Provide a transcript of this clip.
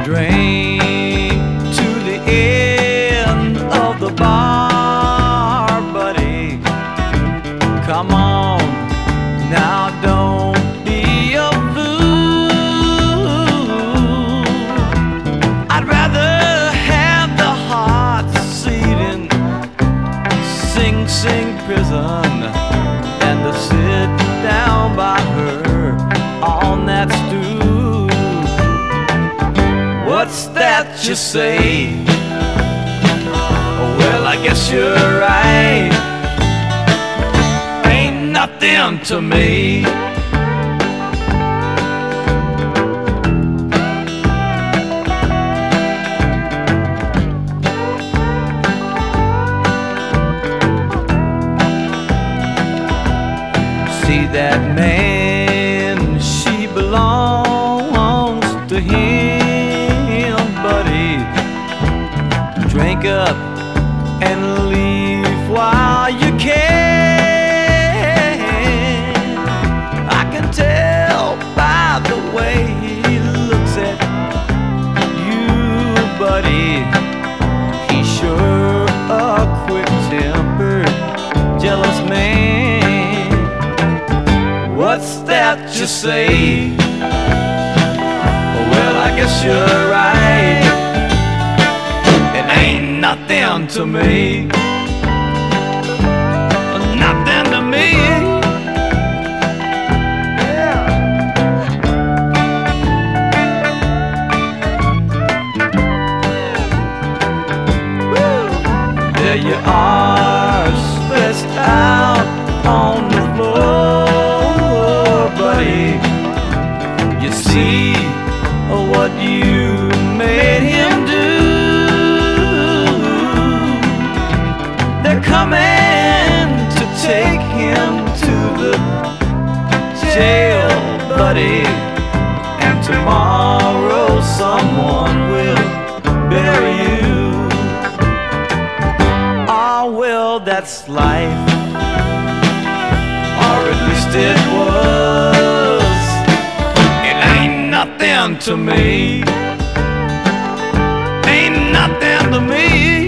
drink to the end of the bar, buddy. Come on, now don't be a fool. I'd rather have the heart seat in Sing Sing prison than to sit down by her on that stool. What's that you say? Well, I guess you're right. Ain't nothing to me. See that man, she belongs to him, buddy. Drink up and leave while you can. I can tell by the way he looks at you, buddy. He's sure a quick-tempered, jealous man. What's that you say? Well, I guess you're right. It ain't nothing to me. Nothing to me. Yeah. Woo. There you are, stretched out on the floor, buddy. You see what you made him do. They're coming to take him to the jail, buddy. And tomorrow someone will bury you. Ah, well, that's life, or at least it was. It ain't nothing to me. Ain't nothing to me.